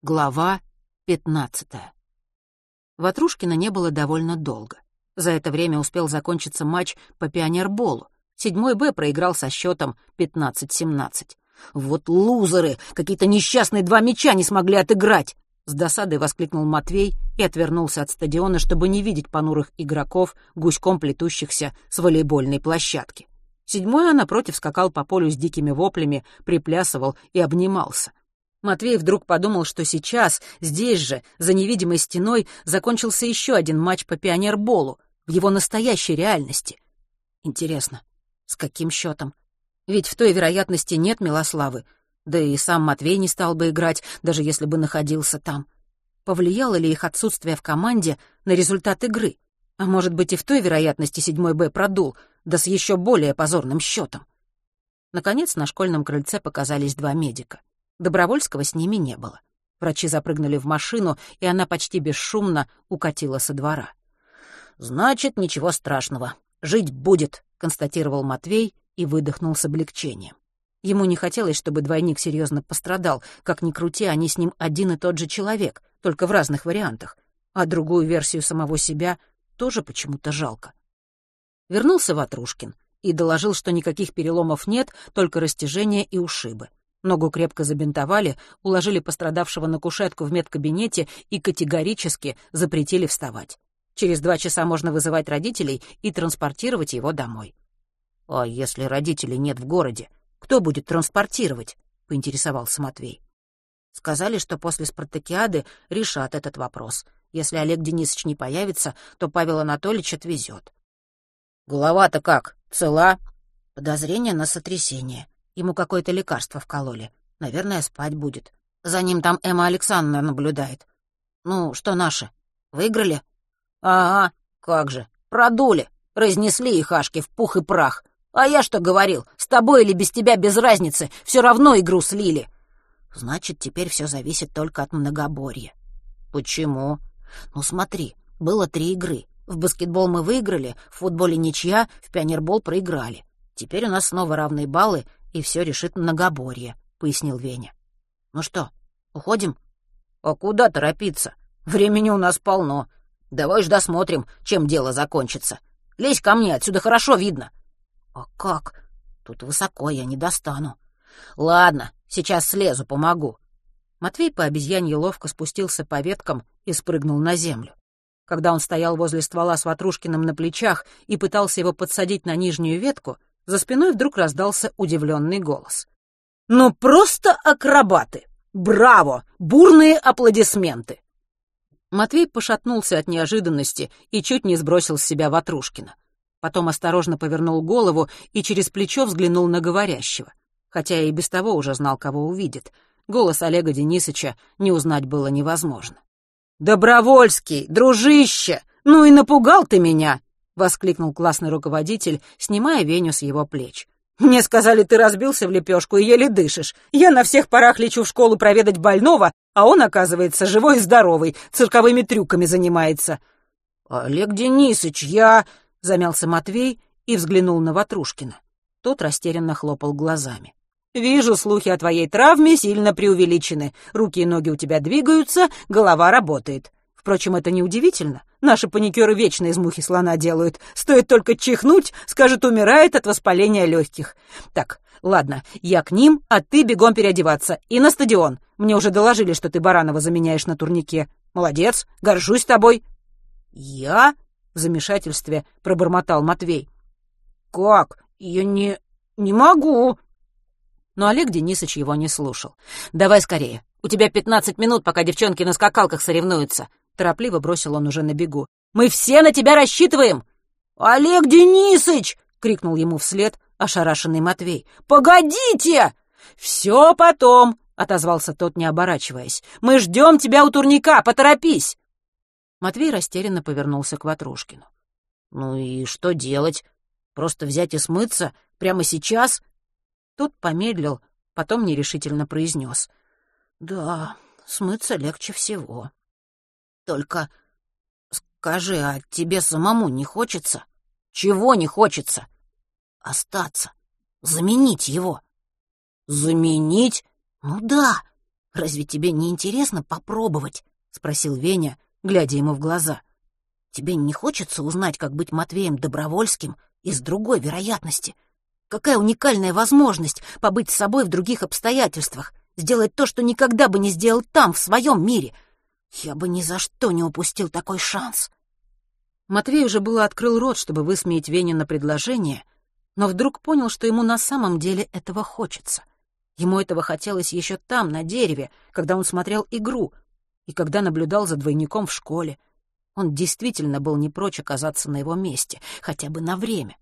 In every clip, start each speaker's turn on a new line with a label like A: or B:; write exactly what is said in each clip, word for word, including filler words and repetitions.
A: Глава пятнадцатая. Ватрушкина не было довольно долго. За это время успел закончиться матч по пионерболу. Седьмой Б проиграл со счетом пятнадцать семнадцать. «Вот лузеры! Какие-то несчастные два мяча не смогли отыграть!» С досадой воскликнул Матвей и отвернулся от стадиона, чтобы не видеть понурых игроков, гуськом плетущихся с волейбольной площадки. Седьмой А, напротив, скакал по полю с дикими воплями, приплясывал и обнимался. Матвей вдруг подумал, что сейчас, здесь же, за невидимой стеной, закончился еще один матч по пионерболу, в его настоящей реальности. Интересно, с каким счетом? Ведь в той вероятности нет Милославы, да и сам Матвей не стал бы играть, даже если бы находился там. Повлияло ли их отсутствие в команде на результат игры? А может быть, и в той вероятности седьмой Б продул, да с еще более позорным счетом? Наконец, на школьном крыльце показались два медика. Добровольского с ними не было. Врачи запрыгнули в машину, и она почти бесшумно укатила со двора. «Значит, ничего страшного. Жить будет», — констатировал Матвей и выдохнул с облегчением. Ему не хотелось, чтобы двойник серьезно пострадал. Как ни крути, они с ним один и тот же человек, только в разных вариантах. А другую версию самого себя тоже почему-то жалко. Вернулся Ватрушкин и доложил, что никаких переломов нет, только растяжения и ушибы. Ногу крепко забинтовали, уложили пострадавшего на кушетку в медкабинете и категорически запретили вставать. Через два часа можно вызывать родителей и транспортировать его домой. «А если родителей нет в городе, кто будет транспортировать?» — поинтересовался Матвей. Сказали, что после спартакиады решат этот вопрос. Если Олег Денисович не появится, то Павел Анатольевич отвезет. «Голова-то как? Цела?» «Подозрение на сотрясение. Ему какое-то лекарство вкололи. Наверное, спать будет. За ним там Эмма Александровна наблюдает. Ну, что наши? Выиграли?» «Ага, как же. Продули. Разнесли их Ашки в пух и прах. А я что говорил? С тобой или без тебя без разницы. Все равно игру слили». «Значит, теперь все зависит только от многоборья». «Почему?» «Ну, смотри, было три игры. В баскетбол мы выиграли, в футболе ничья, в пионербол проиграли. Теперь у нас снова равные баллы, и все решит многоборье», — пояснил Веня. «Ну что, уходим?» «А куда торопиться? Времени у нас полно. Давай ж досмотрим, чем дело закончится. Лезь ко мне, отсюда хорошо видно». «А как? Тут высоко, я не достану». «Ладно, сейчас слезу, помогу». Матвей по обезьянье ловко спустился по веткам и спрыгнул на землю. Когда он стоял возле ствола с Ватрушкиным на плечах и пытался его подсадить на нижнюю ветку, за спиной вдруг раздался удивленный голос. «Ну просто акробаты! Браво! Бурные аплодисменты!» Матвей пошатнулся от неожиданности и чуть не сбросил с себя Ватрушкина. Потом осторожно повернул голову и через плечо взглянул на говорящего. Хотя и без того уже знал, кого увидит. Голос Олега Денисовича не узнать было невозможно. «Добровольский, дружище! Ну и напугал ты меня!» — воскликнул классный руководитель, снимая Веню с его плеч. «Мне сказали, ты разбился в лепешку и еле дышишь. Я на всех парах лечу в школу проведать больного, а он, оказывается, живой и здоровый, цирковыми трюками занимается». «Олег Денисович, я...» — замялся Матвей и взглянул на Ватрушкина. Тот растерянно хлопал глазами. «Вижу, слухи о твоей травме сильно преувеличены. Руки и ноги у тебя двигаются, голова работает. Впрочем, это неудивительно. Наши паникеры вечно из мухи слона делают. Стоит только чихнуть, скажет, умирает от воспаления легких. Так, ладно, я к ним, а ты бегом переодеваться. И на стадион. Мне уже доложили, что ты Баранова заменяешь на турнике. Молодец, горжусь тобой». «Я?» — в замешательстве пробормотал Матвей. «Как? Я не... не могу». Но Олег Денисович его не слушал. «Давай скорее. У тебя пятнадцать минут, пока девчонки на скакалках соревнуются». Торопливо бросил он уже на бегу. «Мы все на тебя рассчитываем!» «Олег Денисович!» — крикнул ему вслед ошарашенный Матвей. «Погодите!» «Все потом!» — отозвался тот, не оборачиваясь. «Мы ждем тебя у турника, поторопись!» Матвей растерянно повернулся к Ватрушкину. «Ну и что делать? Просто взять и смыться? Прямо сейчас?» Тот помедлил, потом нерешительно произнес. «Да, смыться легче всего. Только скажи, а тебе самому не хочется?» «Чего не хочется?» «Остаться. Заменить его». «Заменить?» «Ну да. «Разве тебе не интересно попробовать?» — спросил Веня, глядя ему в глаза. «Тебе не хочется узнать, как быть Матвеем Добровольским из другой вероятности? Какая уникальная возможность побыть с собой в других обстоятельствах, сделать то, что никогда бы не сделал там, в своем мире. Я бы ни за что не упустил такой шанс». Матвей уже было открыл рот, чтобы высмеять Веню на предложение, но вдруг понял, что ему на самом деле этого хочется. Ему этого хотелось еще там, на дереве, когда он смотрел игру, и когда наблюдал за двойником в школе. Он действительно был не прочь оказаться на его месте, хотя бы на время.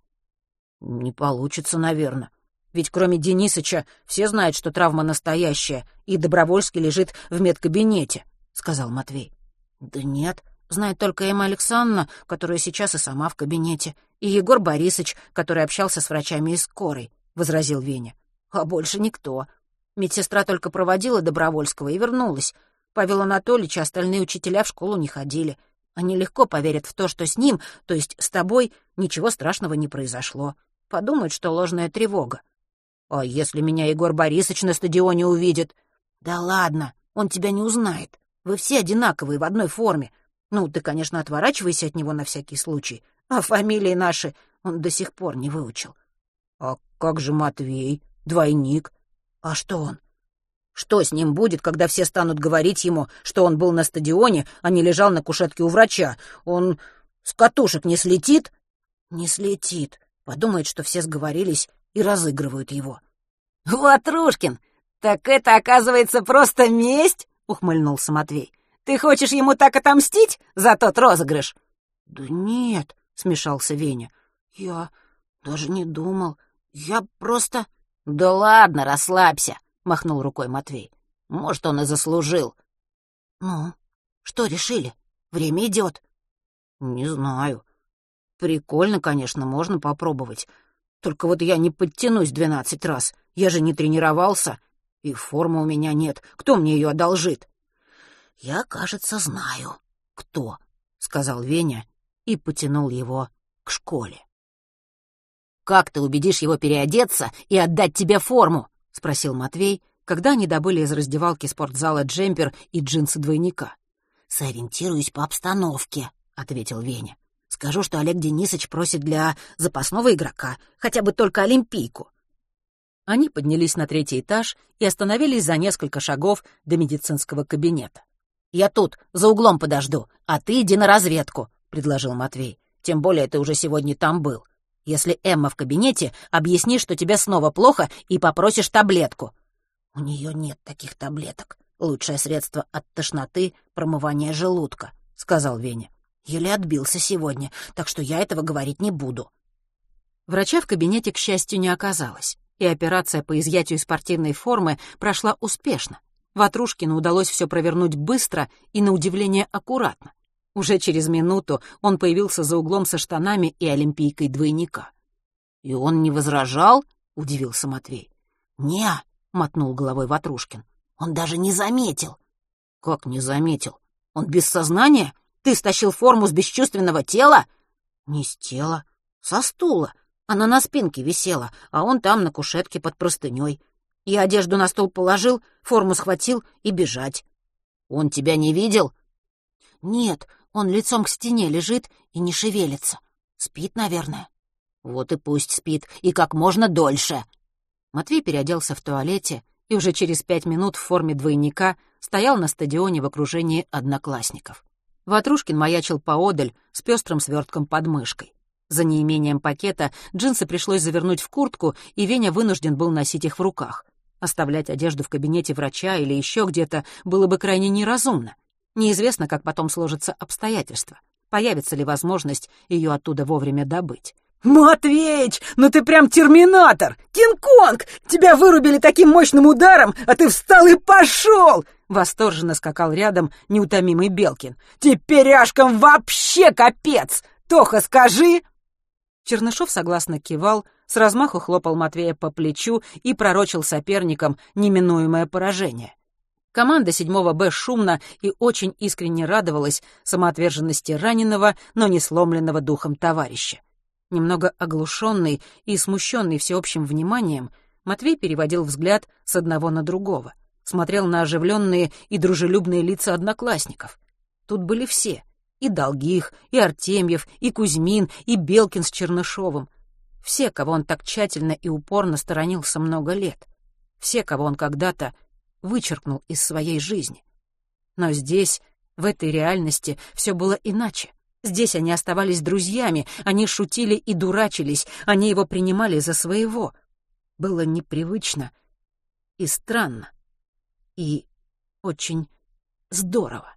A: «Не получится, наверное. Ведь кроме Денисыча все знают, что травма настоящая, и Добровольский лежит в медкабинете», — сказал Матвей. «Да нет, знает только Эмма Александровна, которая сейчас и сама в кабинете, и Егор Борисович, который общался с врачами из скорой», — возразил Веня. «А больше никто. Медсестра только проводила Добровольского и вернулась. Павел Анатольевич и остальные учителя в школу не ходили. Они легко поверят в то, что с ним, то есть с тобой, ничего страшного не произошло. Подумают, что ложная тревога. А если меня Егор Борисович на стадионе увидит? Да ладно, он тебя не узнает. Вы все одинаковые, в одной форме. Ну, ты, конечно, отворачивайся от него на всякий случай, а фамилии наши он до сих пор не выучил». «А как же Матвей, двойник?» «А что он? Что с ним будет, когда все станут говорить ему, что он был на стадионе, а не лежал на кушетке у врача? Он с катушек не слетит?» «Не слетит. Подумает, что все сговорились и разыгрывают его». «Ватрушкин, так это, оказывается, просто месть?» — ухмыльнулся Матвей. «Ты хочешь ему так отомстить за тот розыгрыш?» «Да нет», — смешался Веня. «Я даже не думал. Я просто...» «Да ладно, расслабься», — махнул рукой Матвей. «Может, он и заслужил». «Ну, что решили? Время идет». «Не знаю. Прикольно, конечно, можно попробовать. Только вот я не подтянусь двенадцать раз. Я же не тренировался, и формы у меня нет. Кто мне ее одолжит?» «Я, кажется, знаю, кто», — сказал Веня и потянул его к школе. «Как ты убедишь его переодеться и отдать тебе форму?» — спросил Матвей, когда они добыли из раздевалки спортзала джемпер и джинсы двойника. «Сориентируюсь по обстановке», — ответил Веня. «Скажу, что Олег Денисович просит для запасного игрока, хотя бы только олимпийку». Они поднялись на третий этаж и остановились за несколько шагов до медицинского кабинета. «Я тут, за углом подожду, а ты иди на разведку», — предложил Матвей. «Тем более ты уже сегодня там был. Если Эмма в кабинете, объясни, что тебе снова плохо, и попросишь таблетку». «У нее нет таких таблеток. Лучшее средство от тошноты — промывание желудка», — сказал Веня. «Еле отбился сегодня, так что я этого говорить не буду». Врача в кабинете, к счастью, не оказалось, и операция по изъятию спортивной формы прошла успешно. Ватрушкину удалось все провернуть быстро и, на удивление, аккуратно. Уже через минуту он появился за углом со штанами и олимпийкой двойника. «И он не возражал?» — удивился Матвей. «Не», — мотнул головой Ватрушкин. «Он даже не заметил». «Как не заметил? Он без сознания? Ты стащил форму с бесчувственного тела?» «Не с тела, со стула. Она на спинке висела, а он там на кушетке под простыней. Я одежду на стол положил, форму схватил и бежать». «Он тебя не видел?» «Нет, он лицом к стене лежит и не шевелится. Спит, наверное». «Вот и пусть спит, и как можно дольше». Матвей переоделся в туалете и уже через пять минут в форме двойника стоял на стадионе в окружении одноклассников. Ватрушкин маячил поодаль с пестрым свертком под мышкой. За неимением пакета джинсы пришлось завернуть в куртку, и Веня вынужден был носить их в руках. Оставлять одежду в кабинете врача или еще где-то было бы крайне неразумно. Неизвестно, как потом сложатся обстоятельства. Появится ли возможность ее оттуда вовремя добыть.
B: «Матвеич, ну ты прям терминатор! Кинг-Конг! Тебя вырубили таким мощным ударом, а ты встал и пошел!»
A: Восторженно скакал рядом неутомимый Белкин.
B: «Теперяшкам вообще капец! Тоха, скажи!»
A: Чернышов согласно кивал, с размаху хлопал Матвея по плечу и пророчил соперникам неминуемое поражение. Команда седьмого Б шумно и очень искренне радовалась самоотверженности раненого, но не сломленного духом товарища. Немного оглушенный и смущенный всеобщим вниманием, Матвей переводил взгляд с одного на другого. смотрел на оживленные и дружелюбные лица одноклассников. Тут были все — и Долгих, и Артемьев, и Кузьмин, и Белкин с Чернышовым. Все, кого он так тщательно и упорно сторонился много лет. Все, кого он когда-то вычеркнул из своей жизни. Но здесь, в этой реальности, все было иначе. Здесь они оставались друзьями, они шутили и дурачились, они его принимали за своего. Было непривычно и странно, и очень здорово.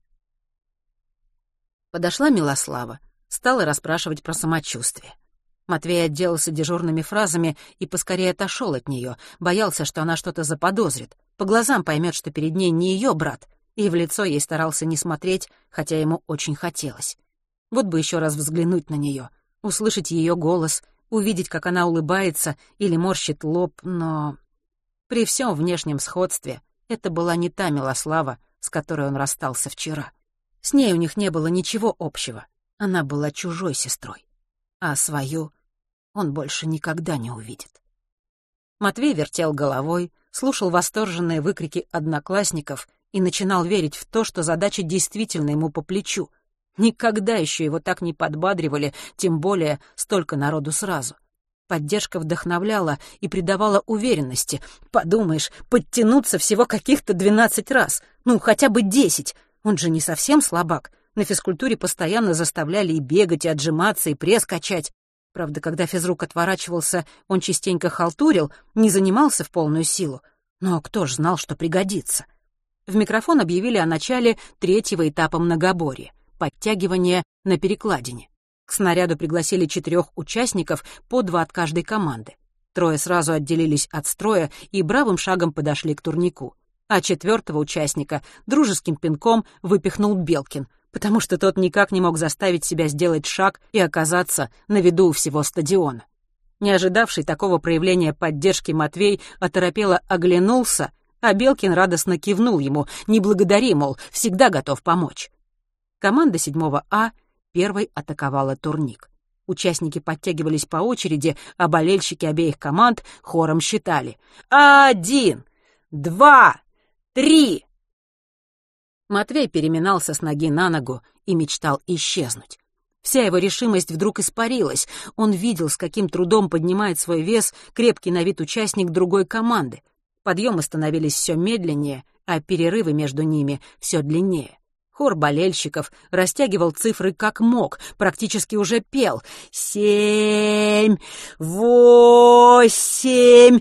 A: Подошла Милослава, стала расспрашивать про самочувствие. Матвей отделался дежурными фразами и поскорее отошел от нее, боялся, что она что-то заподозрит, по глазам поймет, что перед ней не ее брат, и в лицо ей старался не смотреть, хотя ему очень хотелось. Вот бы еще раз взглянуть на нее, услышать ее голос, увидеть, как она улыбается или морщит лоб, но... При всем внешнем сходстве это была не та Милослава, с которой он расстался вчера. С ней у них не было ничего общего. Она была чужой сестрой. А свою он больше никогда не увидит. Матвей вертел головой, слушал восторженные выкрики одноклассников и начинал верить в то, что задача действительно ему по плечу. Никогда еще его так не подбадривали, тем более столько народу сразу. Поддержка вдохновляла и придавала уверенности. Подумаешь, подтянуться всего каких-то двенадцать раз, ну, хотя бы десять. Он же не совсем слабак. На физкультуре постоянно заставляли и бегать, и отжиматься, и пресс качать. Правда, когда физрук отворачивался, он частенько халтурил, не занимался в полную силу. Но кто ж знал, что пригодится? В микрофон объявили о начале третьего этапа многоборья — подтягивания на перекладине. К снаряду пригласили четырех участников, по два от каждой команды. Трое сразу отделились от строя и бравым шагом подошли к турнику. А четвертого участника дружеским пинком выпихнул Белкин, потому что тот никак не мог заставить себя сделать шаг и оказаться на виду у всего стадиона. Не ожидавший такого проявления поддержки Матвей оторопело оглянулся, а Белкин радостно кивнул ему: «Не благодари, мол, всегда готов помочь». Команда седьмого А первой атаковала турник. Участники подтягивались по очереди, а болельщики обеих команд хором считали: «Один! Два! Три!» Матвей переминался с ноги на ногу и мечтал исчезнуть. Вся его решимость вдруг испарилась. Он видел, с каким трудом поднимает свой вес крепкий на вид участник другой команды. Подъемы становились все медленнее, а перерывы между ними все длиннее. Хор болельщиков растягивал цифры как мог, практически уже пел: «Семь, восемь,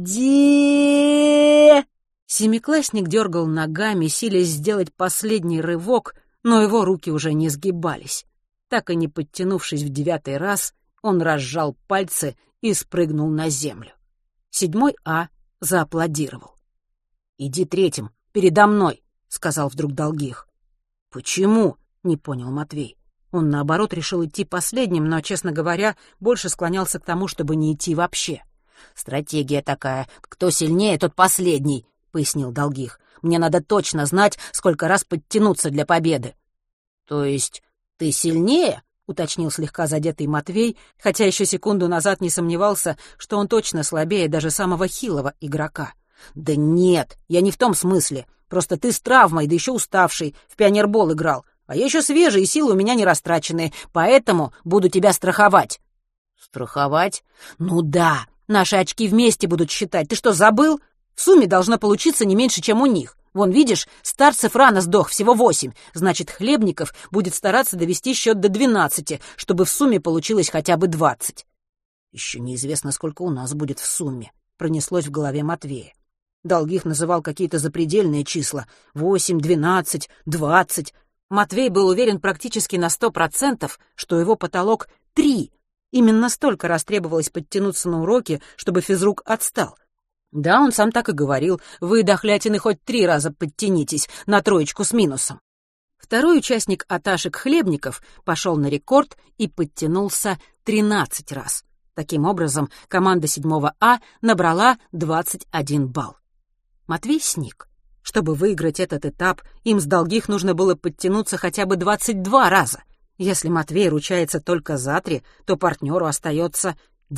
A: де...» Семиклассник дергал ногами, силясь сделать последний рывок, но его руки уже не сгибались. Так и не подтянувшись в девятый раз, он разжал пальцы и спрыгнул на землю. Седьмой А зааплодировал. «Иди третьим, передо мной», — сказал вдруг Долгих. «Почему?» — не понял Матвей. Он, наоборот, решил идти последним, но, честно говоря, больше склонялся к тому, чтобы не идти вообще. «Стратегия такая. Кто сильнее, тот последний», — пояснил Долгих. «Мне надо точно знать, сколько раз подтянуться для победы». «То есть ты сильнее?» — уточнил слегка задетый Матвей, хотя еще секунду назад не сомневался, что он точно слабее даже самого хилого игрока. «Да нет, я не в том смысле. Просто ты с травмой, да еще уставший, в пионербол играл. А я еще свежий, и силы у меня не растраченные, поэтому буду тебя страховать». «Страховать? Ну да, наши очки вместе будут считать. Ты что, забыл? В сумме должно получиться не меньше, чем у них. Вон, видишь, Старцев рано сдох, всего восемь. Значит, Хлебников будет стараться довести счет до двенадцати, чтобы в сумме получилось хотя бы двадцать. Еще неизвестно, сколько у нас будет в сумме», — пронеслось в голове Матвея. Долгих называл какие-то запредельные числа — восемь, двенадцать, двадцать. Матвей был уверен практически на сто процентов, что его потолок — три. Именно столько раз требовалось подтянуться на уроки, чтобы физрук отстал. Да, он сам так и говорил: «Вы, дохлятины, хоть три раза подтянитесь, на троечку с минусом». Второй участник Аташек Хлебников пошел на рекорд и подтянулся тринадцать раз. Таким образом, команда седьмого А набрала двадцать один балл. Матвей сник. Чтобы выиграть этот этап, им с Долгих нужно было подтянуться хотя бы двадцать два раза. Если Матвей ручается только за три, то партнеру остается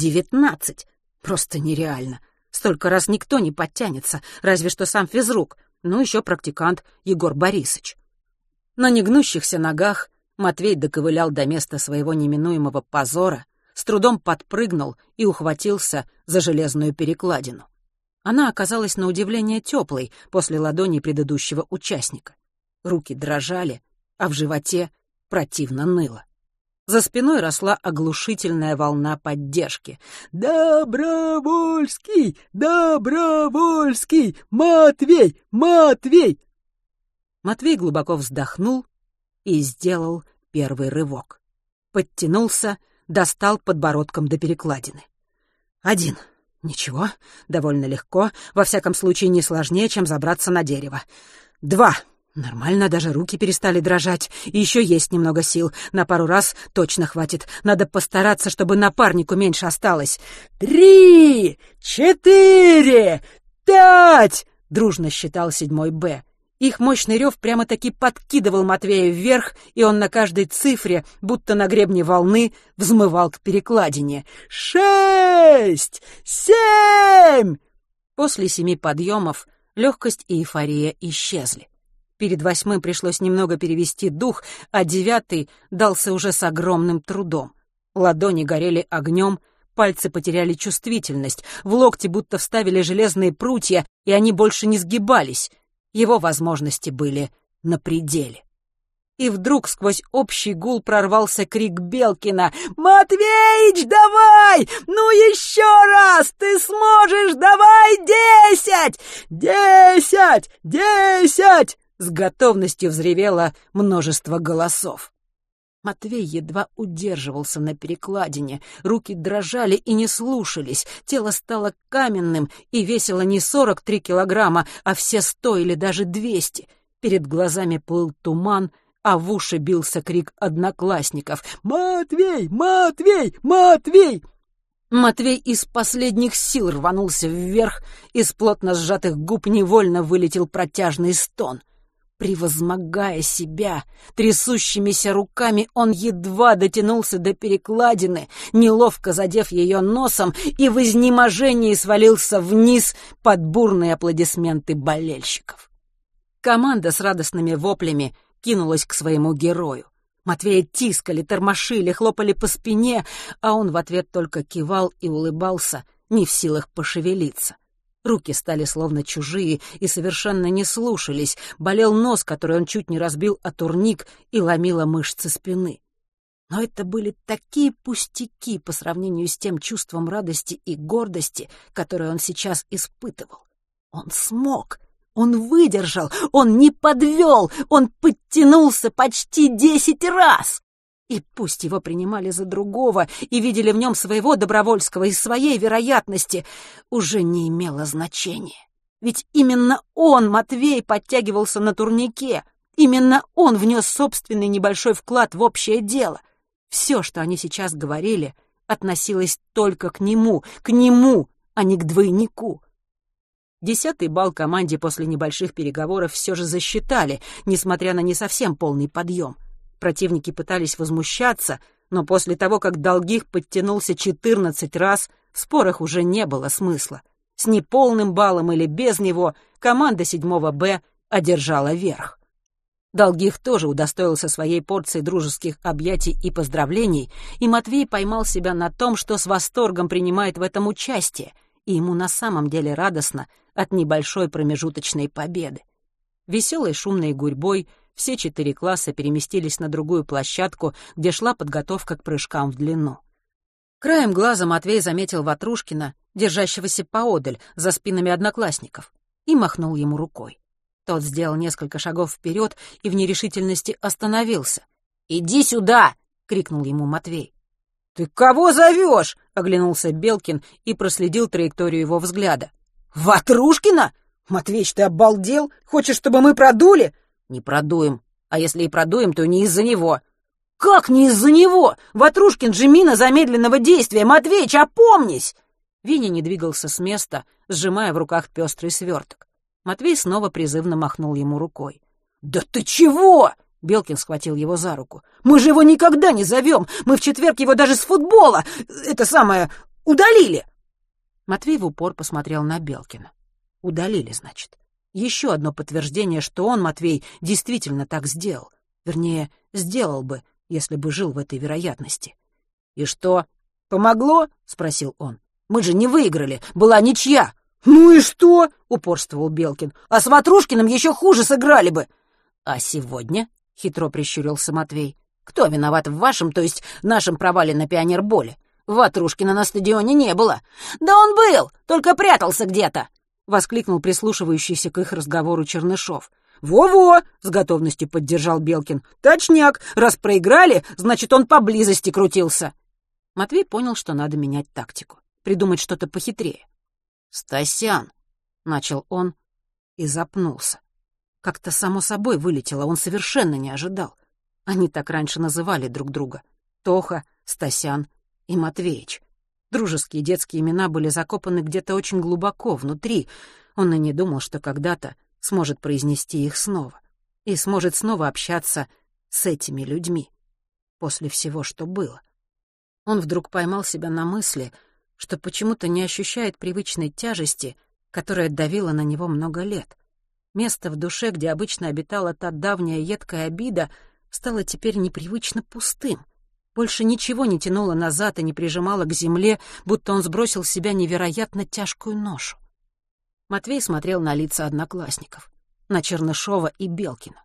A: девятнадцать. Просто нереально. Столько раз никто не подтянется, разве что сам физрук. ну еще практикант Егор Борисович. На негнущихся ногах Матвей доковылял до места своего неминуемого позора, с трудом подпрыгнул и ухватился за железную перекладину. Она оказалась на удивление теплой после ладони предыдущего участника. Руки дрожали, а в животе противно ныло. За спиной росла оглушительная волна поддержки. «Добровольский! Добровольский! Матвей! Матвей!» Матвей глубоко вздохнул и сделал первый рывок. Подтянулся, достал подбородком до перекладины. Один. Ничего, довольно легко, во всяком случае не сложнее, чем забраться на дерево. Два. Нормально, даже руки перестали дрожать. И еще есть немного сил. На пару раз точно хватит. Надо постараться, чтобы напарнику меньше осталось. Три! Четыре! Пять! Дружно считал седьмой Б. Их мощный рев прямо-таки подкидывал Матвея вверх, и он на каждой цифре, будто на гребне волны, взмывал к перекладине. Шесть! Семь! После семи подъемов легкость и эйфория исчезли. Перед восьмым пришлось немного перевести дух, а девятый дался уже с огромным трудом. Ладони горели огнем, пальцы потеряли чувствительность, в локти будто вставили железные прутья, и они больше не сгибались. Его возможности были на пределе. И вдруг сквозь общий гул прорвался крик Белкина: «Матвеич, давай! Ну еще раз! Ты сможешь! Давай десять! Десять! Десять!» С готовностью взревело множество голосов. Матвей едва удерживался на перекладине, руки дрожали и не слушались, тело стало каменным и весило не сорок три килограмма, а все сто или даже двести. Перед глазами плыл туман, а в уши бился крик одноклассников: «Матвей! Матвей! Матвей!» Матвей из последних сил рванулся вверх, из плотно сжатых губ невольно вылетел протяжный стон. Превозмогая себя, трясущимися руками он едва дотянулся до перекладины, неловко задев ее носом, и в изнеможении свалился вниз под бурные аплодисменты болельщиков. Команда с радостными воплями кинулась к своему герою. Матвея тискали, тормошили, хлопали по спине, а он в ответ только кивал и улыбался, не в силах пошевелиться. Руки стали словно чужие и совершенно не слушались, болел нос, который он чуть не разбил о турник, и ломило мышцы спины. Но это были такие пустяки по сравнению с тем чувством радости и гордости, которое он сейчас испытывал. Он смог, он выдержал, он не подвел, он подтянулся почти десять раз. И пусть его принимали за другого и видели в нем своего Добровольского из своей вероятности, уже не имело значения. Ведь именно он, Матвей, подтягивался на турнике, именно он внес собственный небольшой вклад в общее дело. Все, что они сейчас говорили, относилось только к нему, к нему, а не к двойнику. Десятый балл команде после небольших переговоров все же засчитали, несмотря на не совсем полный подъем. Противники пытались возмущаться, но после того, как Долгих подтянулся четырнадцать раз, в спорах уже не было смысла. С неполным баллом или без него команда седьмого Б одержала верх. Долгих тоже удостоился своей порции дружеских объятий и поздравлений, и Матвей поймал себя на том, что с восторгом принимает в этом участие, и ему на самом деле радостно от небольшой промежуточной победы. Веселой шумной гурьбой все четыре класса переместились на другую площадку, где шла подготовка к прыжкам в длину. Краем глаза Матвей заметил Ватрушкина, держащегося поодаль, за спинами одноклассников, и махнул ему рукой. Тот сделал несколько шагов вперед и в нерешительности остановился. «Иди сюда!» — крикнул ему Матвей. «Ты кого зовешь?» — оглянулся Белкин и проследил траекторию его взгляда. «Ватрушкина? Матвеич, ты обалдел? Хочешь, чтобы мы продули?» «Не продуем. А если и продуем, то не из-за него». «Как не из-за него? Ватрушкин же мина замедленного действия. Матвеич, опомнись!» Веня не двигался с места, сжимая в руках пестрый сверток. Матвей снова призывно махнул ему рукой. «Да ты чего?» — Белкин схватил его за руку. «Мы же его никогда не зовем. Мы в четверг его даже с футбола, это самое, удалили». Матвей в упор посмотрел на Белкина. «Удалили, значит. Еще одно подтверждение, что он, Матвей, действительно так сделал. Вернее, сделал бы, если бы жил в этой вероятности. «И что, помогло?» — спросил он. «Мы же не выиграли, была ничья». «Ну и что?» — упорствовал Белкин. «А с Ватрушкиным еще хуже сыграли бы». «А сегодня?» — хитро прищурился Матвей. «Кто виноват в вашем, то есть нашем провале на пионерболе? Ватрушкина на стадионе не было». «Да он был, только прятался где-то!» — воскликнул прислушивающийся к их разговору Чернышов. «Во-во!» — с готовностью поддержал Белкин. «Точняк! Раз проиграли, значит, он поблизости крутился!» Матвей понял, что надо менять тактику, придумать что-то похитрее. «Стасян!» — начал он и запнулся. Как-то само собой вылетело, он совершенно не ожидал. Они так раньше называли друг друга. Тоха, Стасян и Матвеич. Дружеские детские имена были закопаны где-то очень глубоко внутри. Он и не думал, что когда-то сможет произнести их снова. И сможет снова общаться с этими людьми. После всего, что было. Он вдруг поймал себя на мысли, что почему-то не ощущает привычной тяжести, которая давила на него много лет. Место в душе, где обычно обитала та давняя едкая обида, стало теперь непривычно пустым. Больше ничего не тянуло назад и не прижимало к земле, будто он сбросил с себя невероятно тяжкую ношу. Матвей смотрел на лица одноклассников, на Чернышова и Белкина.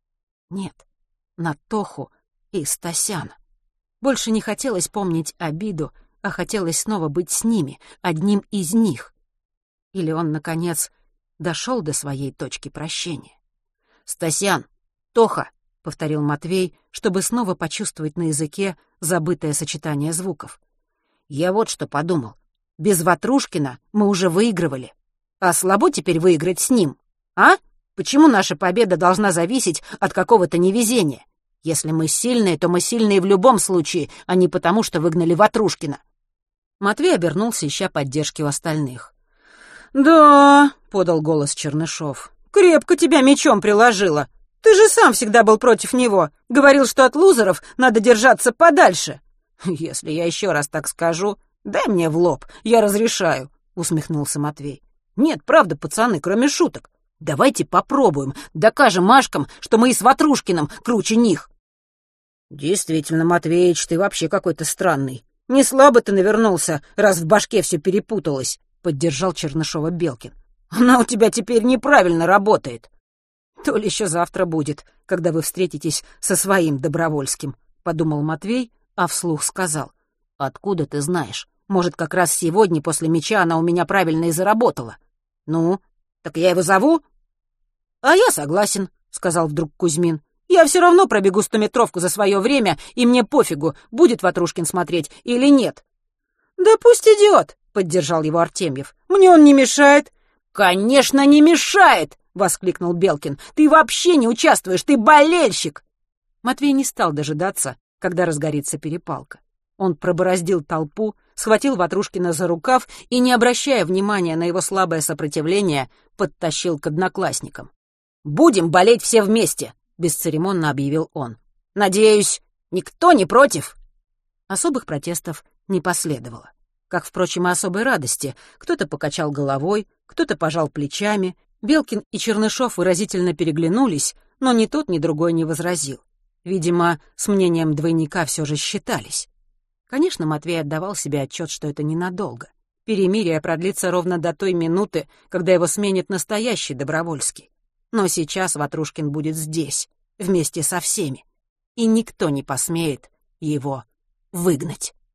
A: Нет, на Тоху и Стасяна. Больше не хотелось помнить обиду, а хотелось снова быть с ними, одним из них. Или он, наконец, дошел до своей точки прощения. «Стасян, Тоха!» — повторил Матвей, чтобы снова почувствовать на языке забытое сочетание звуков. «Я вот что подумал. Без Ватрушкина мы уже выигрывали. А слабо теперь выиграть с ним? А? Почему наша победа должна зависеть от какого-то невезения? Если мы сильные, то мы сильные в любом случае, а не потому, что выгнали Ватрушкина». Матвей обернулся, ища поддержки у остальных. «Да», — подал голос Чернышов, — «крепко тебя мечом приложило. Ты же сам всегда был против него. Говорил, что от лузеров надо держаться подальше». «Если я еще раз так скажу, дай мне в лоб, я разрешаю», — усмехнулся Матвей. «Нет, правда, пацаны, кроме шуток. Давайте попробуем, докажем Машкам, что мы и с Ватрушкиным круче них». «Действительно, Матвеич, ты вообще какой-то странный. Не слабо ты навернулся, раз в башке все перепуталось», — поддержал Чернышова Белкин. «Она у тебя теперь неправильно работает». «То ли еще завтра будет, когда вы встретитесь со своим Добровольским», — подумал Матвей, а вслух сказал. «Откуда ты знаешь? Может, как раз сегодня после мяча она у меня правильно и заработала. Ну, так я его зову?» «А я согласен», — сказал вдруг Кузьмин. «Я все равно пробегу стометровку за свое время, и мне пофигу, будет Ватрушкин смотреть или нет». «Да пусть идет», — поддержал его Артемьев. «Мне он не мешает». «Конечно, не мешает!» — воскликнул Белкин. «Ты вообще не участвуешь, ты болельщик!» Матвей не стал дожидаться, когда разгорится перепалка. Он пробороздил толпу, схватил Ватрушкина за рукав и, не обращая внимания на его слабое сопротивление, подтащил к одноклассникам. «Будем болеть все вместе!» — бесцеремонно объявил он. «Надеюсь, никто не против?» Особых протестов не последовало. Как, впрочем, и особой радости. Кто-то покачал головой, кто-то пожал плечами. Белкин и Чернышов выразительно переглянулись, но ни тот, ни другой не возразил. Видимо, с мнением двойника все же считались. Конечно, Матвей отдавал себе отчет, что это ненадолго. Перемирие продлится ровно до той минуты, когда его сменит настоящий Добровольский. Но сейчас Ватрушкин будет здесь, вместе со всеми, и никто не посмеет его выгнать.